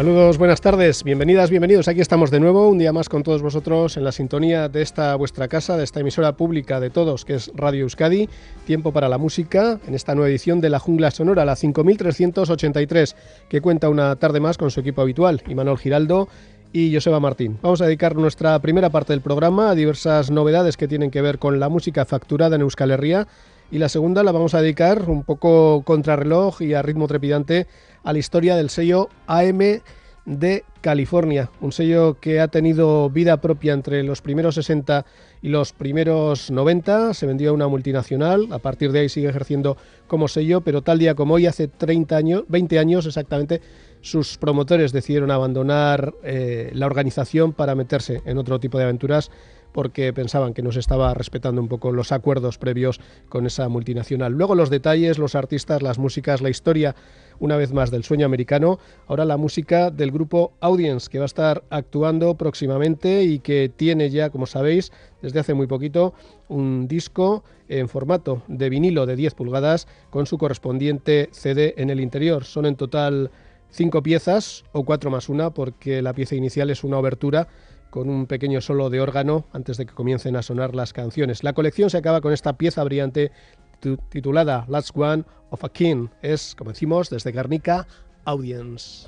Saludos, buenas tardes, bienvenidas, bienvenidos. Aquí estamos de nuevo, un día más con todos vosotros en la sintonía de esta vuestra casa, de esta emisora pública de todos, que es Radio Euskadi. Tiempo para la música, en esta nueva edición de La Jungla Sonora, la 5383, que cuenta una tarde más con su equipo habitual, Imanol Giraldo y Joseba Martín. Vamos a dedicar nuestra primera parte del programa a diversas novedades que tienen que ver con la música facturada en Euskal Herria, y la segunda la vamos a dedicar un poco contrarreloj y a ritmo trepidante a la historia del sello AM de California, un sello que ha tenido vida propia entre los primeros 60 y los primeros 90, se vendió a una multinacional, a partir de ahí sigue ejerciendo como sello, pero tal día como hoy, hace 20 años exactamente, sus promotores decidieron abandonar la organización para meterse en otro tipo de aventuras, porque pensaban que no se estaba respetando un poco los acuerdos previos con esa multinacional. Luego los detalles, los artistas, las músicas, la historia, una vez más, del sueño americano. Ahora la música del grupo Audience, que va a estar actuando próximamente y que tiene ya, como sabéis, desde hace muy poquito, un disco en formato de vinilo de 10 pulgadas con su correspondiente CD en el interior. Son en total 5 piezas, o 4 más una, porque la pieza inicial es una obertura con un pequeño solo de órgano antes de que comiencen a sonar las canciones. La colección se acaba con esta pieza brillante titulada Last One of a King. Es, como decimos, desde Guernica, Audience.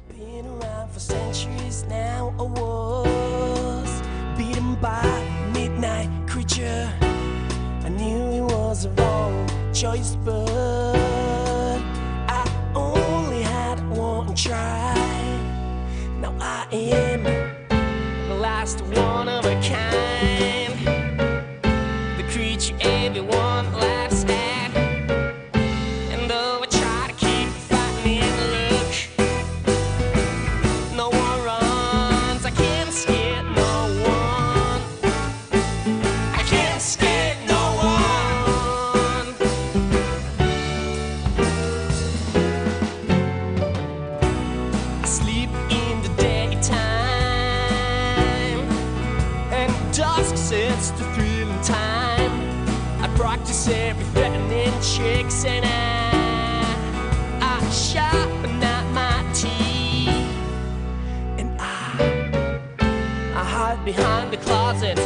Last one of a kind, the creature everyone laughs at. And though I try to keep fighting in look, no one runs, I can't scare no one. I can't scare no one. I sleep in the daytime, dusk sets the thrilling time. I practice every threatening tricks, and I sharpen out my teeth, and I hide behind the closet.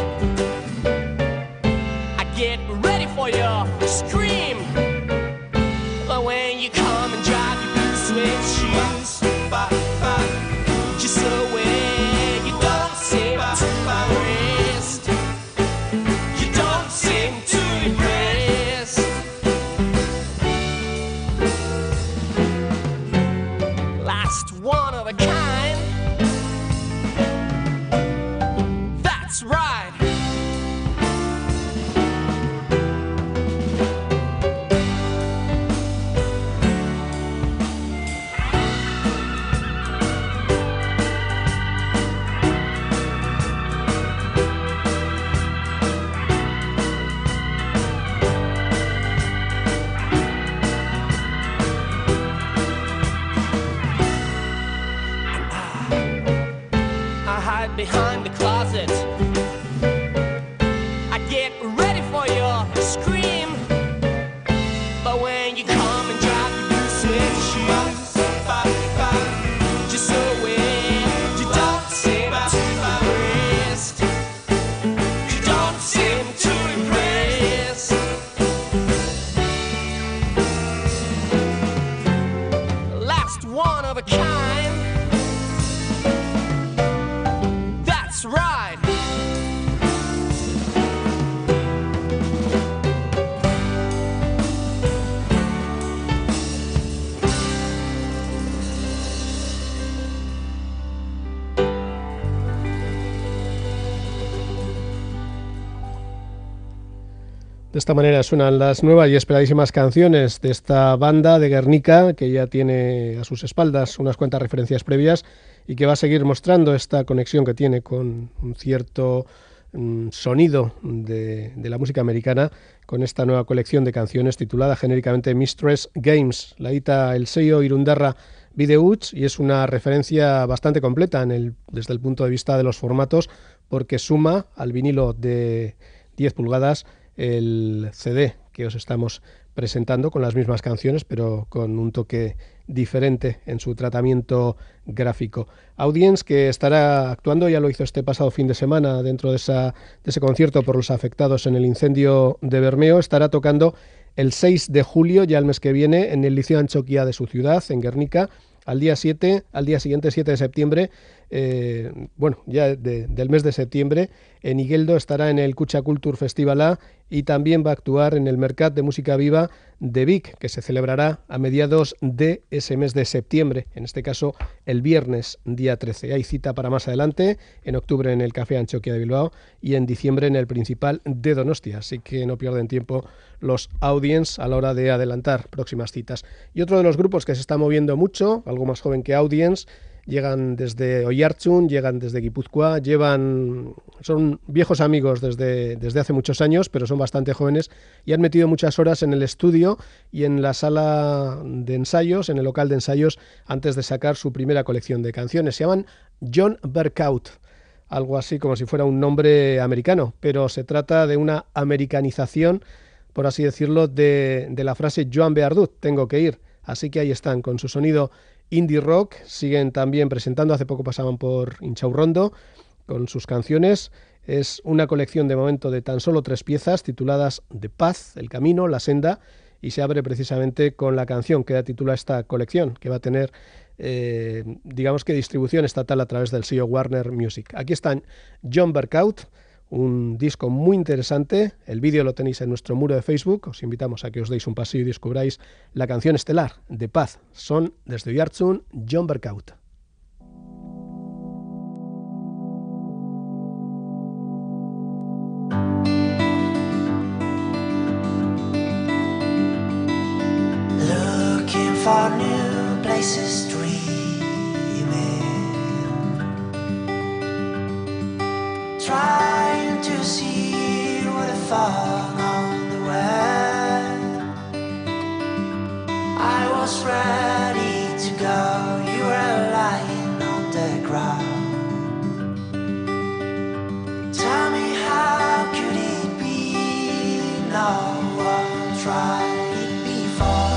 I get ready for your scream, but when you come and drive your blue suede shoes just away, you don't seem to rest. You don't seem to impress. Last one of a kind. That's right. Behind the closet, I get ready for your scream, but when you come and drive your blue suede shoes just away, you don't seem to impress. You don't seem to impress. Last one of a kind. Right. De esta manera suenan las nuevas y esperadísimas canciones de esta banda de Guernica, que ya tiene a sus espaldas unas cuantas referencias previas y que va a seguir mostrando esta conexión que tiene con un cierto sonido de la música americana, con esta nueva colección de canciones titulada genéricamente Mistress Games. La edita el sello irundarra Bideuts y es una referencia bastante completa desde el punto de vista de los formatos, porque suma al vinilo de 10 pulgadas el CD que os estamos presentando con las mismas canciones, pero con un toque diferente en su tratamiento gráfico. Audience, que estará actuando, ya lo hizo este pasado fin de semana dentro de ese concierto por los afectados en el incendio de Bermeo, estará tocando el 6 de julio, ya el mes que viene, en el Liceo Antxokia de su ciudad, en Guernica. Al día siguiente, 7 de septiembre, ya del mes de septiembre, en Igueldo estará en el Kutxa Kultur Festivala y también va a actuar en el Mercat de Música Viva de Vic, que se celebrará a mediados de ese mes de septiembre, en este caso el viernes día 13. Hay cita para más adelante, en octubre en el Café Antxokia de Bilbao y en diciembre en el Principal de Donostia, así que no pierden tiempo los Audience a la hora de adelantar próximas citas. Y otro de los grupos que se está moviendo mucho, algo más joven que Audience, llegan desde Oiartzun, llegan desde Guipúzcoa, son viejos amigos desde hace muchos años, pero son bastante jóvenes y han metido muchas horas en el estudio y en la sala de ensayos, en el local de ensayos, antes de sacar su primera colección de canciones. Se llaman John Berkout, algo así como si fuera un nombre americano, pero se trata de una americanización, por así decirlo, de la frase Joan Beardut, tengo que ir. Así que ahí están, con su sonido indie rock, siguen también presentando, hace poco pasaban por Inchaurrondo con sus canciones. Es una colección de momento de tan solo 3 piezas tituladas The Path, El Camino, La Senda, y se abre precisamente con la canción que da título a esta colección, que va a tener, digamos que distribución estatal a través del sello Warner Music. Aquí están John Berkout, un disco muy interesante. El vídeo lo tenéis en nuestro muro de Facebook. Os invitamos a que os deis un paseo y descubráis la canción estelar de Paz. Son desde Oiartzun, John Berkout. Looking for new places, trying to see what I found on the way. I was ready to go, you were lying on the ground. Tell me, how could it be? No one tried it before.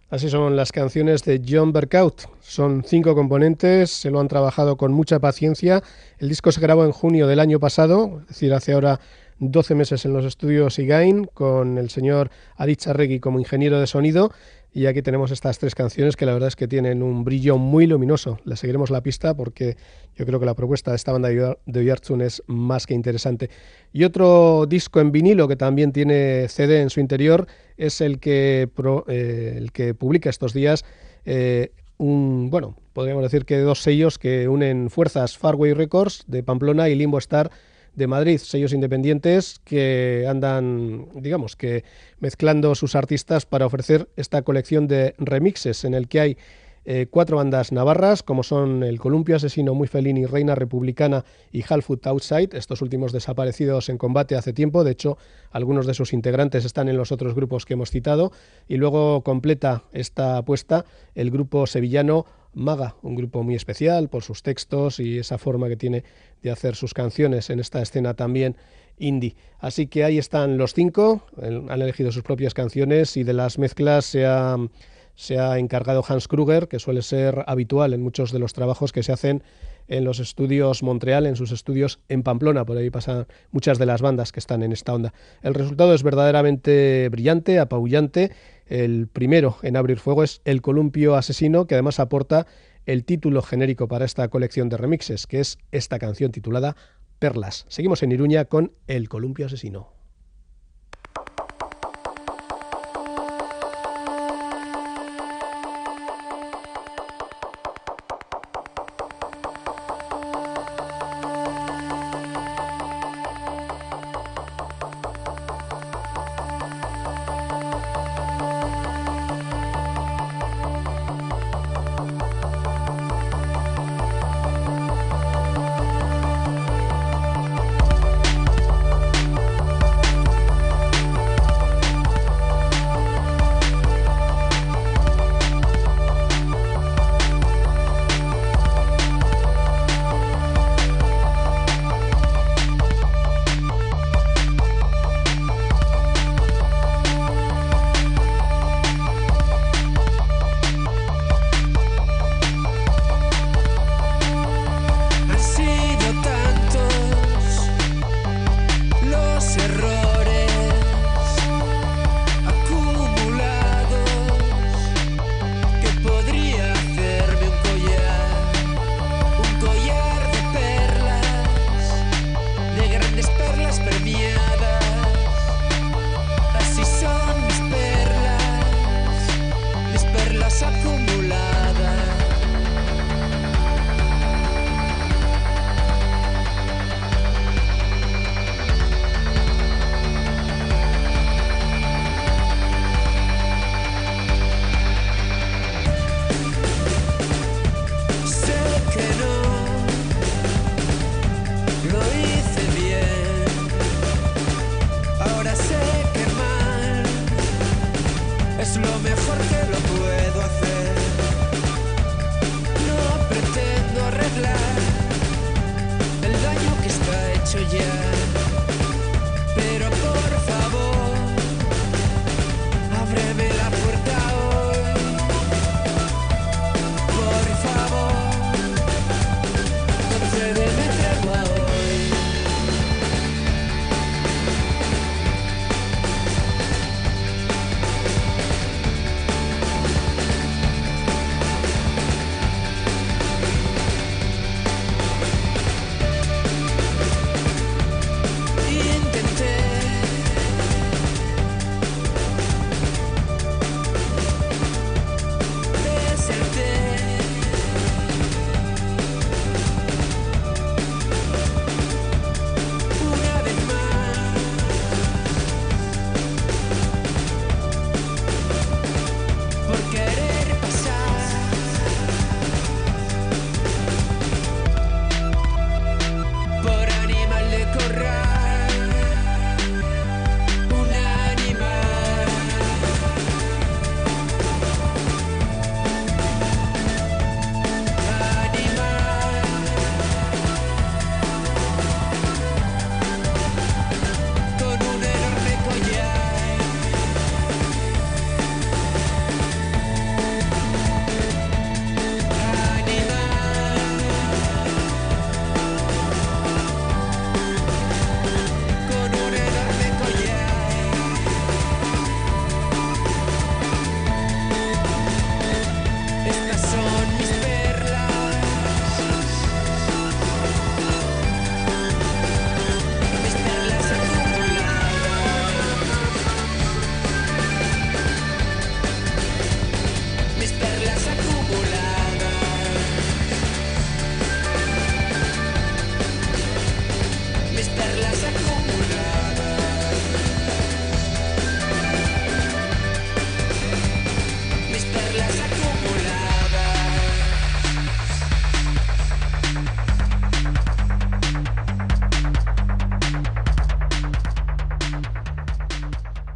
Así son las canciones de John Berkout. Son 5 componentes, se lo han trabajado con mucha paciencia. El disco se grabó en junio del año pasado, es decir, hace ahora 12 meses en los estudios Igain, con el señor Aditz Arregui como ingeniero de sonido. Y aquí tenemos estas 3 canciones que la verdad es que tienen un brillo muy luminoso. Le seguiremos la pista porque yo creo que la propuesta de esta banda de Oiartzun es más que interesante. Y otro disco en vinilo que también tiene CD en su interior es el que publica estos días podríamos decir que 2 sellos que unen fuerzas, Farway Records de Pamplona y Limbo Star de Madrid, sellos independientes que andan, digamos, que mezclando sus artistas para ofrecer esta colección de remixes en el que hay 4 bandas navarras, como son el Columpio Asesino, Muy Felini, Reina Republicana y Halfut Outside, estos últimos desaparecidos en combate hace tiempo. De hecho, algunos de sus integrantes están en los otros grupos que hemos citado. Y luego completa esta apuesta el grupo sevillano Maga, un grupo muy especial por sus textos y esa forma que tiene de hacer sus canciones en esta escena también indie. Así que ahí están los 5, han elegido sus propias canciones y de las mezclas se ha encargado Hans Kruger, que suele ser habitual en muchos de los trabajos que se hacen en los estudios Montreal, en sus estudios en Pamplona. Por ahí pasan muchas de las bandas que están en esta onda. El resultado es verdaderamente brillante, apabullante. El primero en abrir fuego es El Columpio Asesino, que además aporta el título genérico para esta colección de remixes, que es esta canción titulada Perlas. Seguimos en Iruña con El Columpio Asesino.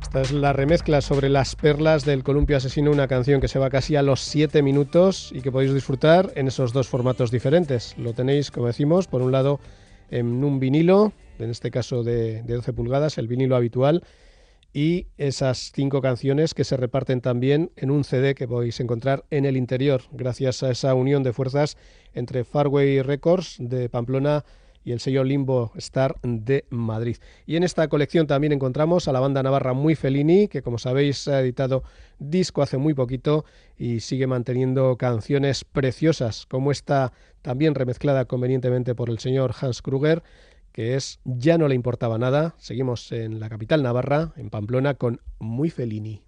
Esta es la remezcla sobre Las Perlas del Columpio Asesino, una canción que se va casi a los 7 minutos y que podéis disfrutar en esos dos formatos diferentes. Lo tenéis, como decimos, por un lado en un vinilo, en este caso de 12 pulgadas, el vinilo habitual, y esas 5 canciones que se reparten también en un CD que podéis encontrar en el interior, gracias a esa unión de fuerzas entre Farway Records de Pamplona y el sello Limbo Star de Madrid. Y en esta colección también encontramos a la banda navarra Muy Fellini, que como sabéis ha editado disco hace muy poquito y sigue manteniendo canciones preciosas, como esta también remezclada convenientemente por el señor Hans Kruger, que es Ya no le importaba nada. Seguimos en la capital navarra, en Pamplona, con Muy Fellini.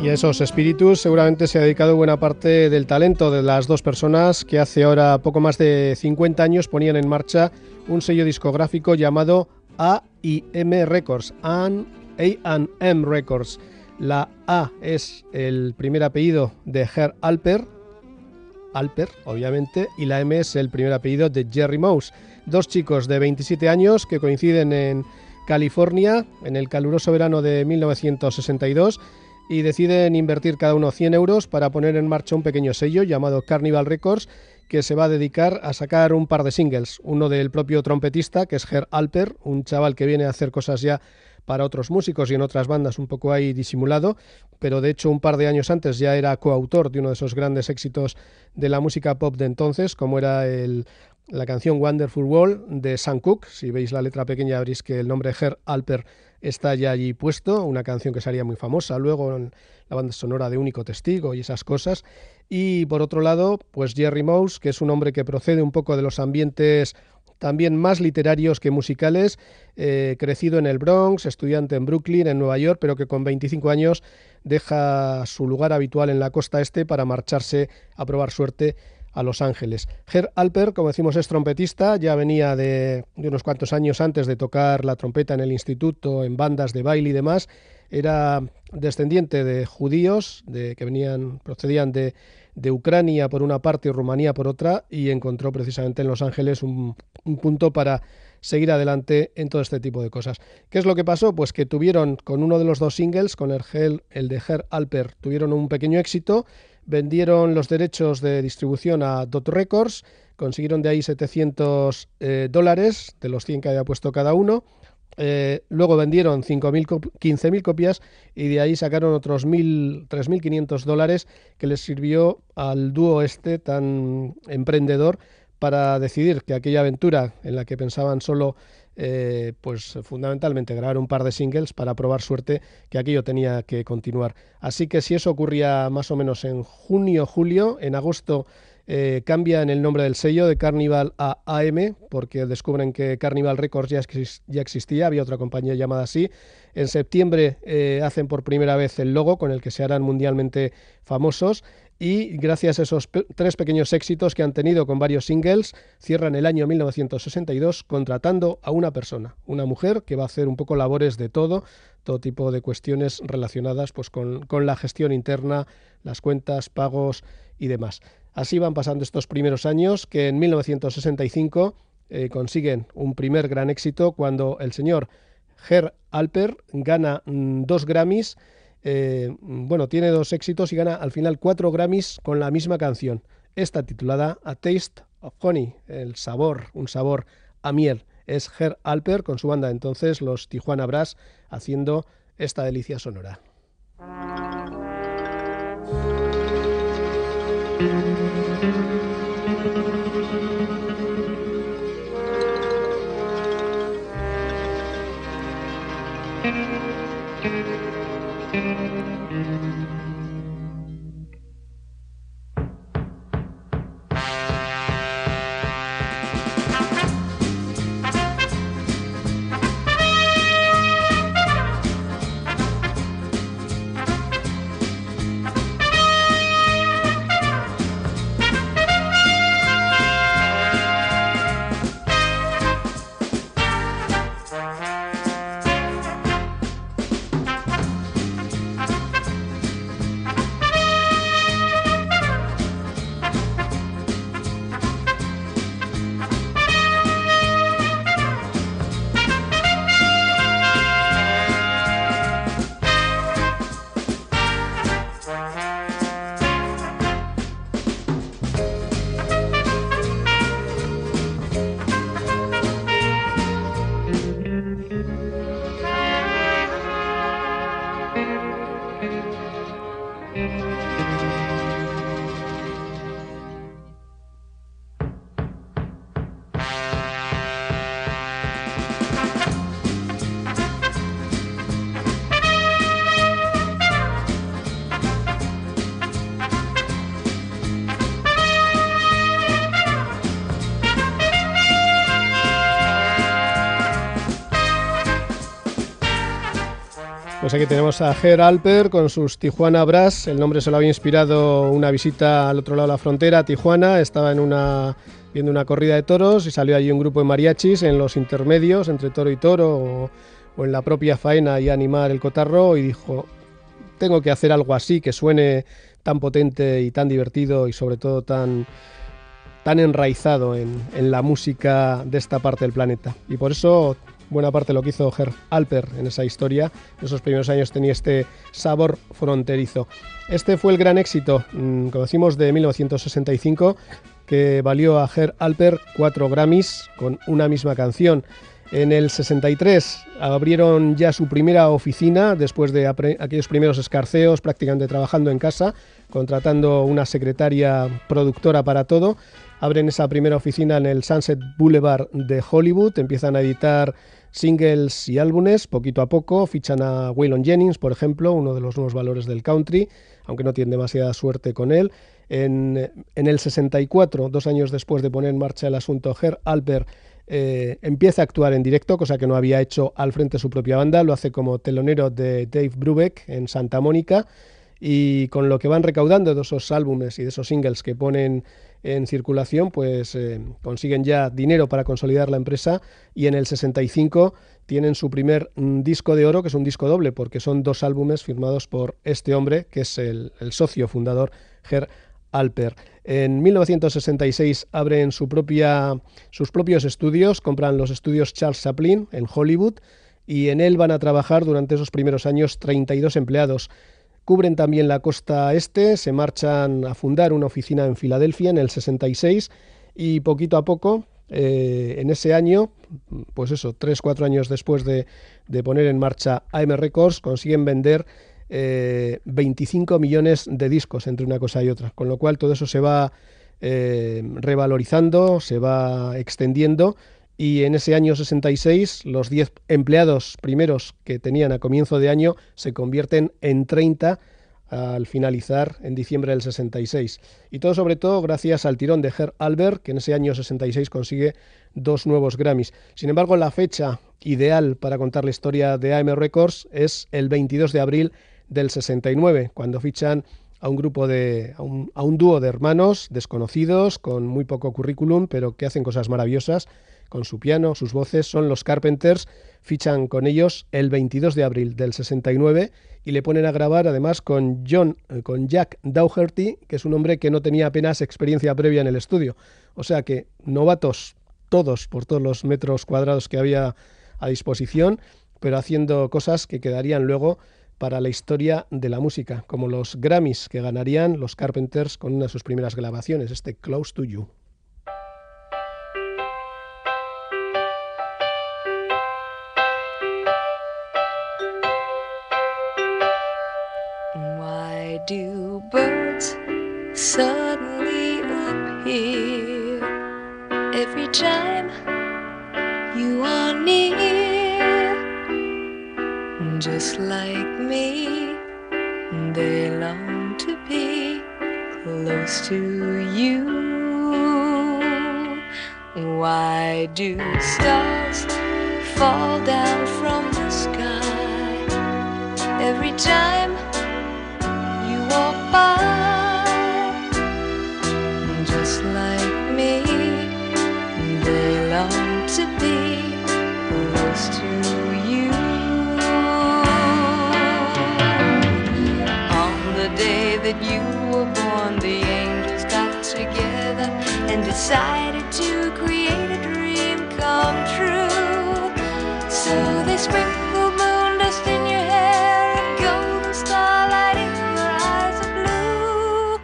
Y a esos espíritus seguramente se ha dedicado buena parte del talento de las dos personas que hace ahora poco más de 50 años ponían en marcha un sello discográfico llamado A&M Records, A&M Records. La A es el primer apellido de Herb Alper, obviamente, y la M es el primer apellido de Jerry Mouse. Dos chicos de 27 años que coinciden en California en el caluroso verano de 1962 y deciden invertir cada uno 100 euros para poner en marcha un pequeño sello llamado Carnival Records, que se va a dedicar a sacar un par de singles, uno del propio trompetista, que es Herb Alper, un chaval que viene a hacer cosas ya para otros músicos y en otras bandas un poco ahí disimulado, pero de hecho un par de años antes ya era coautor de uno de esos grandes éxitos de la música pop de entonces, como era la canción Wonderful World de Sam Cooke. Si veis la letra pequeña veréis que el nombre Herb Alper está ya allí puesto, una canción que sería muy famosa luego en la banda sonora de Único Testigo y esas cosas. Y por otro lado, pues Jerry Mouse, que es un hombre que procede un poco de los ambientes también más literarios que musicales, crecido en el Bronx, estudiante en Brooklyn, en Nueva York, pero que con 25 años deja su lugar habitual en la costa este para marcharse a probar suerte a Los Ángeles. Herb Alper, como decimos, es trompetista, ya venía de unos cuantos años antes de tocar la trompeta en el instituto, en bandas de baile y demás. Era descendiente de judíos que procedían de Ucrania por una parte y Rumanía por otra, y encontró precisamente en Los Ángeles un punto para seguir adelante en todo este tipo de cosas. ¿Qué es lo que pasó? Pues que tuvieron con uno de los dos singles, con el de Herb Alper, tuvieron un pequeño éxito, vendieron los derechos de distribución a Dot Records, consiguieron de ahí $700 de los 100 que había puesto cada uno. Luego vendieron 15.000 copias y de ahí sacaron otros $3.500 que les sirvió al dúo este tan emprendedor para decidir que aquella aventura en la que pensaban solo pues fundamentalmente grabar un par de singles para probar suerte, que aquello tenía que continuar. Así que si eso ocurría más o menos en junio, julio, en agosto cambian el nombre del sello de Carnival a AM, porque descubren que Carnival Records ya existía, había otra compañía llamada así. En septiembre hacen por primera vez el logo con el que se harán mundialmente famosos, y gracias a esos tres pequeños éxitos que han tenido con varios singles, cierran el año 1962 contratando a una persona, una mujer que va a hacer un poco labores de todo tipo de cuestiones relacionadas pues con la gestión interna, las cuentas, pagos y demás. Así van pasando estos primeros años, que en 1965 consiguen un primer gran éxito cuando el señor Herb Alper gana 2 Grammys. Tiene 2 éxitos y gana al final 4 Grammys con la misma canción, esta titulada A Taste of Honey, un sabor a miel. Es Herb Alper con su banda entonces, los Tijuana Brass, haciendo esta delicia sonora. Pues aquí tenemos a Herb Alpert con sus Tijuana Brass. El nombre se lo había inspirado una visita al otro lado de la frontera, a Tijuana. Estaba viendo una corrida de toros y salió allí un grupo de mariachis en los intermedios entre toro y toro o en la propia faena y animar el cotarro, y dijo: tengo que hacer algo así que suene tan potente y tan divertido y sobre todo tan enraizado en la música de esta parte del planeta. Y por eso buena parte de lo que hizo Herb Alpert en esa historia, en esos primeros años, tenía este sabor fronterizo. Este fue el gran éxito, como decimos, de 1965, que valió a Herb Alpert 4 Grammys con una misma canción. En el 63 abrieron ya su primera oficina, después de aquellos primeros escarceos, prácticamente trabajando en casa, contratando una secretaria productora para todo. Abren esa primera oficina en el Sunset Boulevard de Hollywood, empiezan a editar singles y álbumes poquito a poco, fichan a Waylon Jennings, por ejemplo, uno de los nuevos valores del country, aunque no tienen demasiada suerte con él. En el 64, 2 años después de poner en marcha el asunto, Herb Alpert empieza a actuar en directo, cosa que no había hecho al frente de su propia banda. Lo hace como telonero de Dave Brubeck en Santa Mónica, y con lo que van recaudando de esos álbumes y de esos singles que ponen en circulación, pues consiguen ya dinero para consolidar la empresa, y en el 65 tienen su primer disco de oro, que es un disco doble, porque son 2 álbumes firmados por este hombre, que es el socio fundador, Herb Alpert. En 1966 abren sus propios estudios, compran los estudios Charles Chaplin en Hollywood, y en él van a trabajar durante esos primeros años 32 empleados. Cubren también la costa este, se marchan a fundar una oficina en Filadelfia en el 66, y poquito a poco, en ese año, pues eso, 3-4 años después de poner en marcha AM Records, consiguen vender 25 millones de discos entre una cosa y otra, con lo cual todo eso se va revalorizando, se va extendiendo, y en ese año 66 los 10 empleados primeros que tenían a comienzo de año se convierten en 30 al finalizar en diciembre del 66. Y todo sobre todo gracias al tirón de Herb Alpert, que en ese año 66 consigue 2 nuevos Grammys. Sin embargo, la fecha ideal para contar la historia de AM Records es el 22 de abril del 69, cuando fichan a un dúo de hermanos desconocidos, con muy poco currículum, pero que hacen cosas maravillosas con su piano, sus voces. Son los Carpenters. Fichan con ellos el 22 de abril del 69 y le ponen a grabar además con Jack Dougherty, que es un hombre que no tenía apenas experiencia previa en el estudio. O sea que novatos todos, por todos los metros cuadrados que había a disposición, pero haciendo cosas que quedarían luego para la historia de la música, como los Grammys que ganarían los Carpenters con una de sus primeras grabaciones, este Close to You. Why do birds suddenly appear every time you are near? Just like me, they long to be close to you. Why do stars fall down from the sky every time you walk by? Just like me, they long to be close to you. On the day that you were born, the angels got together and decided to create a dream come true. So they sprinkled moon dust in your hair and golden starlight in your eyes of blue.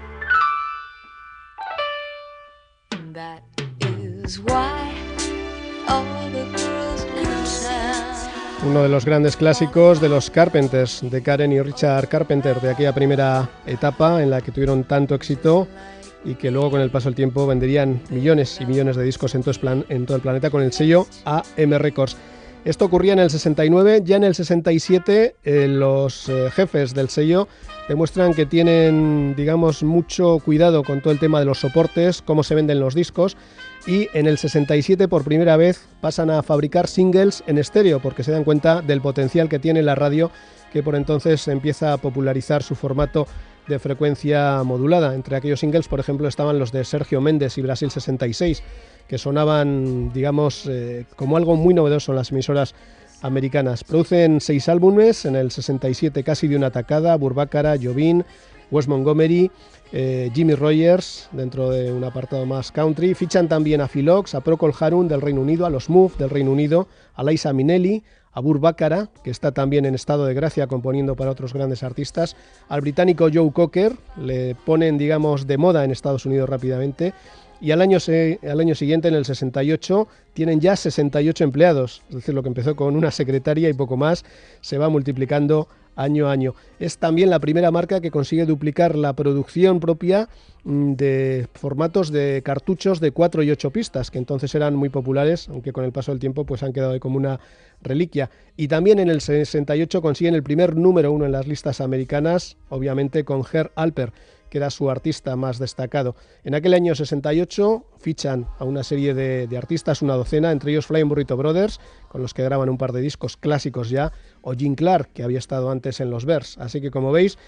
That is why all the girls in town. Uno de los grandes clásicos de los Carpenters, de Karen y Richard Carpenter, de aquella primera etapa en la que tuvieron tanto éxito y que luego con el paso del tiempo venderían millones y millones de discos en todo el planeta con el sello AM Records. Esto ocurría en el 69, ya en el 67 los jefes del sello demuestran que tienen, digamos, mucho cuidado con todo el tema de los soportes, cómo se venden los discos, y en el 67 por primera vez pasan a fabricar singles en estéreo porque se dan cuenta del potencial que tiene la radio, que por entonces empieza a popularizar su formato de frecuencia modulada. Entre aquellos singles, por ejemplo, estaban los de Sergio Méndez y Brasil 66, que sonaban, digamos, como algo muy novedoso en las emisoras americanas. Producen 6 álbumes, en el 67 Casi de una tacada, Burbácara, Jobim, Wes Montgomery, Jimmy Rogers, dentro de un apartado más country. Fichan también a Phil Ochs, a Procol Harum del Reino Unido, a los Move del Reino Unido, a Liza Minnelli, a Burbácara, que está también en estado de gracia componiendo para otros grandes artistas, al británico Joe Cocker, le ponen, digamos, de moda en Estados Unidos rápidamente, y al año siguiente, en el 68, tienen ya 68 empleados, es decir, lo que empezó con una secretaria y poco más, se va multiplicando año a año. Es también la primera marca que consigue duplicar la producción propia de formatos de cartuchos de 4 y 8 pistas, que entonces eran muy populares, aunque con el paso del tiempo pues han quedado ahí como una reliquia. Y también en el 68 consiguen el primer número 1 en las listas americanas, obviamente con Herb Alpert, que era su artista más destacado. En aquel año 68 fichan a una serie de artistas, una docena, entre ellos Flying Burrito Brothers, con los que graban un par de discos clásicos ya, o Jim Clark, que había estado antes en los Bears. Así que, como veis,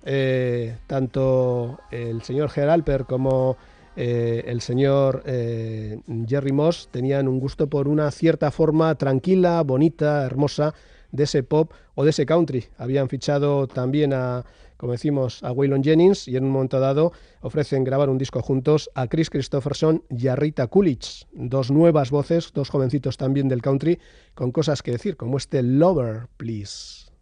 tanto el señor Herb Alpert como el señor Jerry Moss tenían un gusto por una cierta forma tranquila, bonita, hermosa, de ese pop o de ese country. Habían fichado también a, como decimos, a Waylon Jennings, y en un momento dado ofrecen grabar un disco juntos a Kris Kristofferson y a Rita Coolidge, dos nuevas voces, dos jovencitos también del country, con cosas que decir, como este Lover, Please.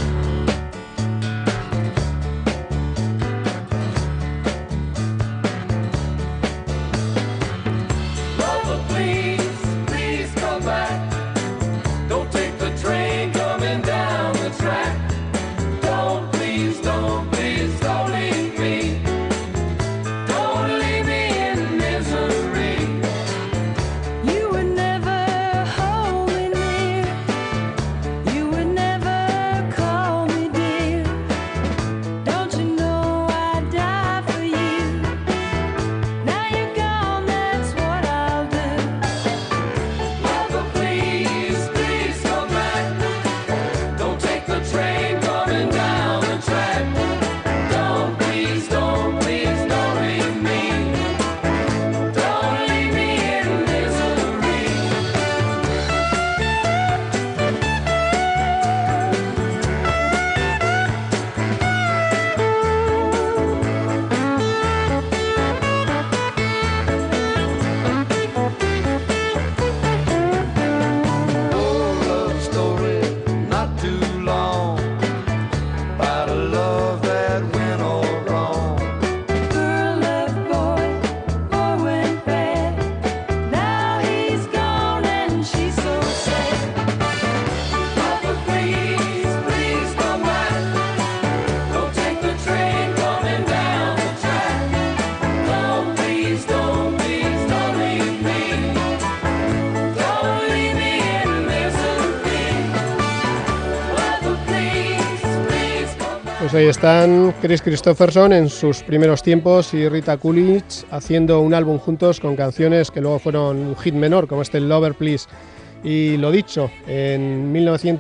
Pues ahí están Kris Kristofferson en sus primeros tiempos y Rita Coolidge haciendo un álbum juntos con canciones que luego fueron un hit menor, como este Lover Please. Y lo dicho, en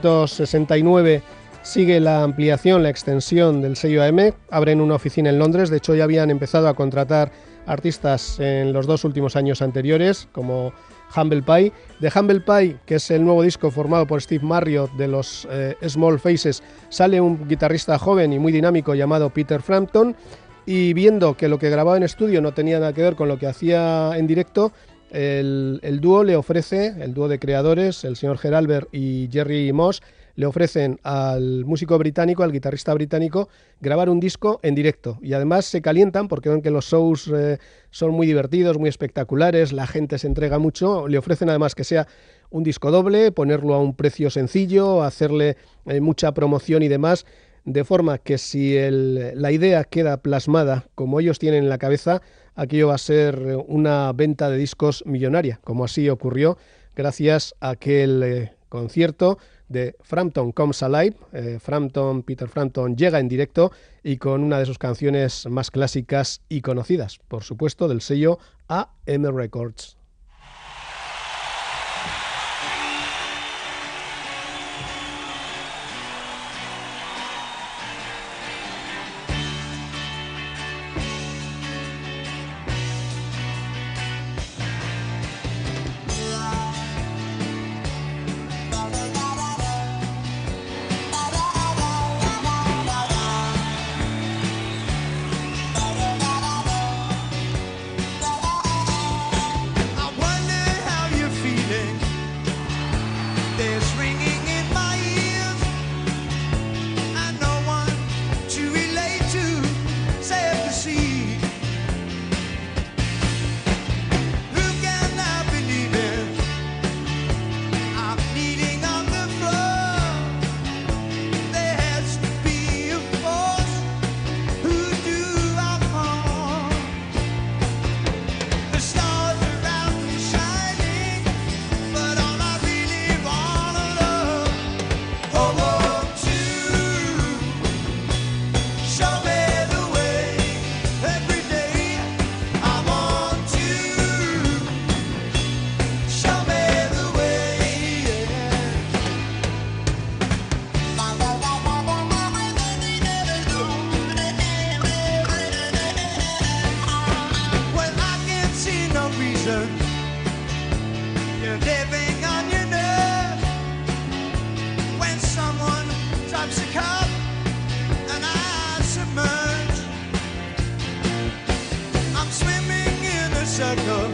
1969 sigue la ampliación, la extensión del sello AM, abren una oficina en Londres, de hecho ya habían empezado a contratar artistas en los 2 últimos años anteriores, como Humble Pie. De Humble Pie, que es el nuevo disco formado por Steve Marriott de los Small Faces, sale un guitarrista joven y muy dinámico llamado Peter Frampton, y viendo que lo que grababa en estudio no tenía nada que ver con lo que hacía en directo, el dúo le ofrece, el dúo de creadores, el señor Herb Alpert y Jerry Moss, le ofrecen al músico británico, al guitarrista británico, grabar un disco en directo. Y además se calientan porque ven que los shows son muy divertidos, muy espectaculares, la gente se entrega mucho. Le ofrecen además que sea un disco doble, ponerlo a un precio sencillo, hacerle mucha promoción y demás, de forma que si la idea queda plasmada como ellos tienen en la cabeza, aquello va a ser una venta de discos millonaria, como así ocurrió gracias a aquel concierto de Frampton Comes Alive. Peter Frampton llega en directo y con una de sus canciones más clásicas y conocidas, por supuesto, del sello AM Records. grabs a cup and I submerge. I'm swimming in a circle.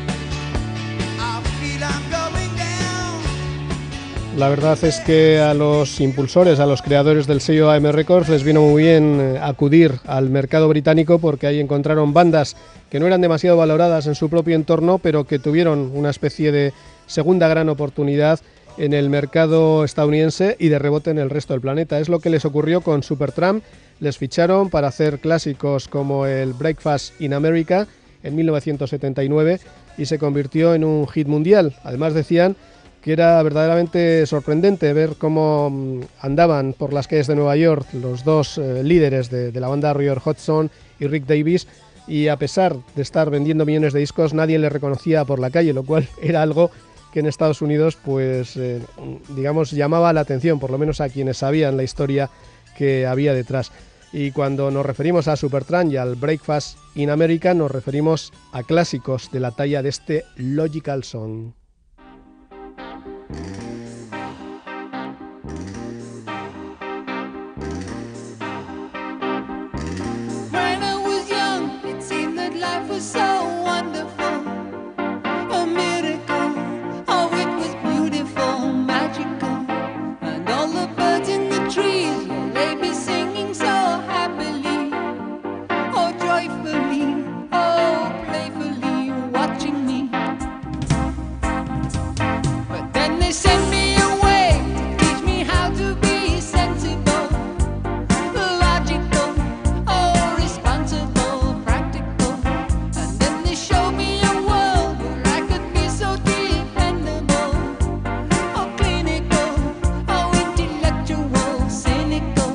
I feel I'm going down. La verdad es que a los impulsores, a los creadores del sello AM Records les vino muy bien acudir al mercado británico porque ahí encontraron bandas que no eran demasiado valoradas en su propio entorno, pero que tuvieron una especie de segunda gran oportunidad en el mercado estadounidense y de rebote en el resto del planeta. Es lo que les ocurrió con Supertramp. Les ficharon para hacer clásicos como el Breakfast in America en 1979 y se convirtió en un hit mundial. Además decían que era verdaderamente sorprendente ver cómo andaban por las calles de Nueva York los dos líderes de la banda, Roy Hodgson y Rick Davies, y a pesar de estar vendiendo millones de discos nadie le reconocía por la calle, lo cual era algo que en Estados Unidos pues digamos llamaba la atención, por lo menos a quienes sabían la historia que había detrás. Y cuando nos referimos a Supertramp y al Breakfast in America nos referimos a clásicos de la talla de este Logical Song. When I was young, it seemed that life was so wonderful, a miracle. Oh, it was beautiful, magical, and all the birds in the trees, they be singing so happily, oh joyfully, oh playfully, watching me. But then they sent me away to teach me how to be sensible, logical, oh responsible, practical. And then they showed me a world where I could be so dependable, oh clinical, oh intellectual, cynical.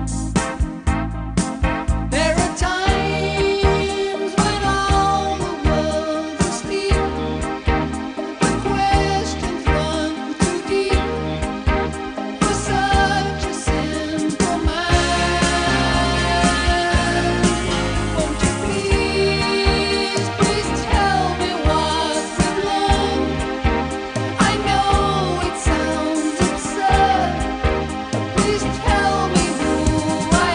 There are times when all the world's asleep, the questions run too deep for such a simple mind. Won't you please, please tell me what we've learned? I know it sounds absurd. Please tell me who I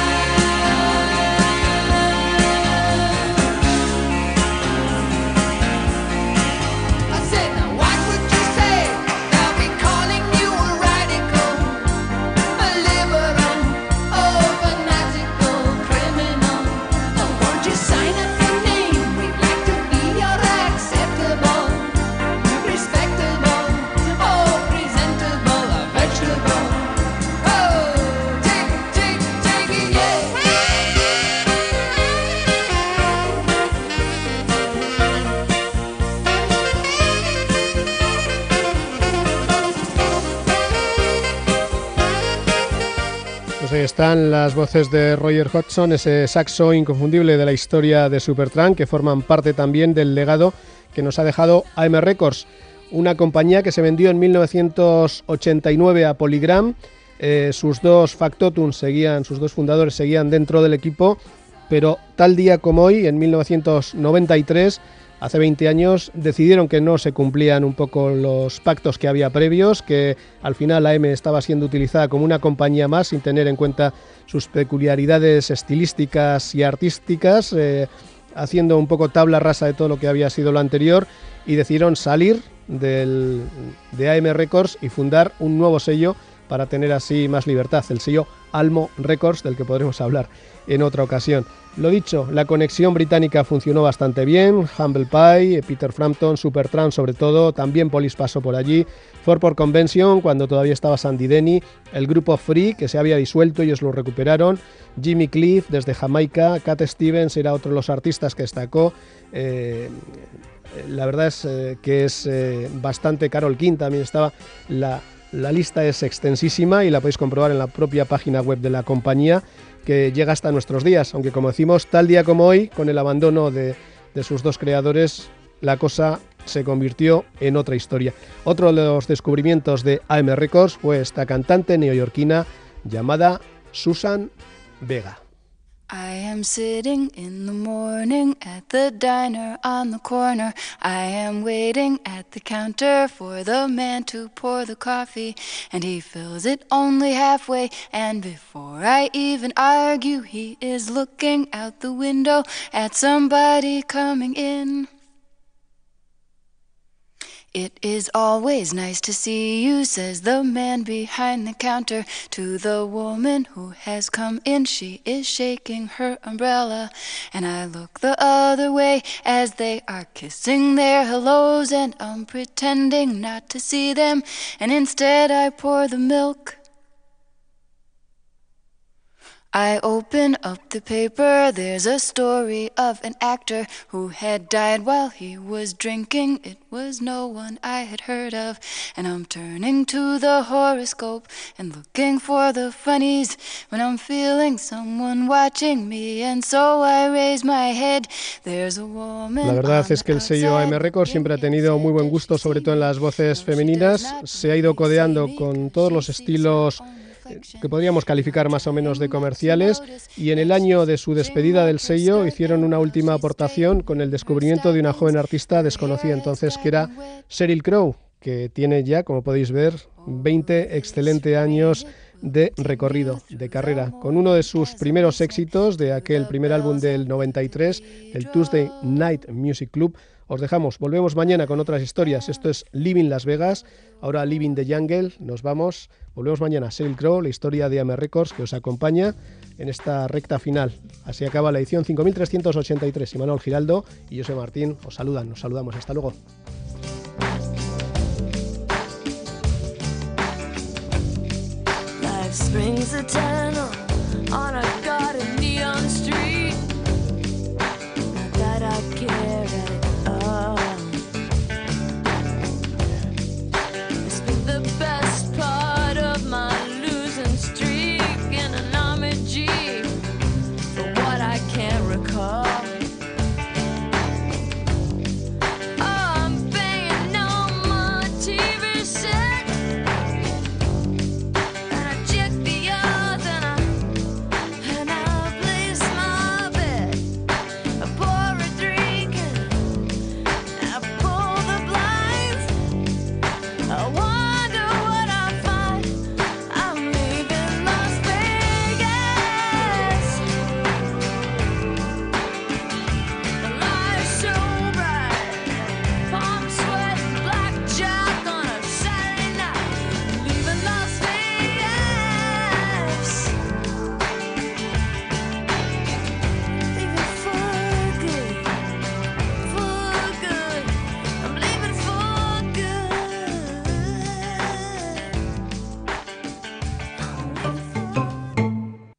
am. I said, now what would you say? They'll be calling you a radical, a liberal, oh fanatical criminal. Oh, won't you sign up your name? We'd like to be your acceptable, respectable, oh presentable, a vegetable. Oh, take it, yeah. Pues ahí están las voces de Roger Hodgson, ese saxo inconfundible de la historia de Supertramp, que forman parte también del legado que nos ha dejado AM Records, una compañía que se vendió en 1989 a Polygram. Sus dos factotums seguían, sus dos fundadores seguían dentro del equipo, pero tal día como hoy, en 1993, hace 20 años, decidieron que no se cumplían un poco los pactos que había previos, que al final AM estaba siendo utilizada como una compañía más sin tener en cuenta sus peculiaridades estilísticas y artísticas, haciendo un poco tabla rasa de todo lo que había sido lo anterior, y decidieron salir de AM Records y fundar un nuevo sello para tener así más libertad, el sello Almo Records, del que podremos hablar en otra ocasión. Lo dicho, la conexión británica funcionó bastante bien, Humble Pie, Peter Frampton, Supertramp sobre todo, también Police pasó por allí, Fourport Convention cuando todavía estaba Sandy Denny, el grupo Free que se había disuelto, ellos lo recuperaron, Jimmy Cliff desde Jamaica, Cat Stevens era otro de los artistas que destacó, la verdad es que es bastante, Carole King también estaba, la lista es extensísima y la podéis comprobar en la propia página web de la compañía, que llega hasta nuestros días, aunque como decimos, tal día como hoy, con el abandono de sus dos creadores, la cosa se convirtió en otra historia. Otro de los descubrimientos de AM Records fue esta cantante neoyorquina llamada Susan Vega. I am sitting in the morning at the diner on the corner. I am waiting at the counter for the man to pour the coffee, and he fills it only halfway, and before I even argue, he is looking out the window at somebody coming in. It is always nice to see you, says the man behind the counter to the woman who has come in. She is shaking her umbrella, and I look the other way as they are kissing their hellos, and I'm pretending not to see them, and instead I pour the milk. I open up the paper, there's a story of an actor who had died while he was drinking. It was no one I had heard of, and I'm turning to the horoscope and looking for the funnies when I'm feeling someone watching me, and so I raise my head. There's a woman. La verdad es que el sello AM Records siempre ha tenido muy buen gusto, sobre todo en las voces femeninas. Se ha ido codeando con todos los estilos que podríamos calificar más o menos de comerciales, y en el año de su despedida del sello hicieron una última aportación con el descubrimiento de una joven artista desconocida entonces, que era Sheryl Crow, que tiene ya, como podéis ver, 20 excelentes años de recorrido, de carrera, con uno de sus primeros éxitos de aquel primer álbum del 93, el Tuesday Night Music Club. Os dejamos, volvemos mañana con otras historias. Esto es Living Las Vegas, ahora Living the Jungle. Nos vamos, volvemos mañana. Sheryl Crow, la historia de AM Records que os acompaña en esta recta final. Así acaba la edición 5383. Imanol Giraldo y José Martín os saludan, nos saludamos. Hasta luego. Life springs eternal on a garden neon street. Not that I care at all. It's been the best part of my losing streak.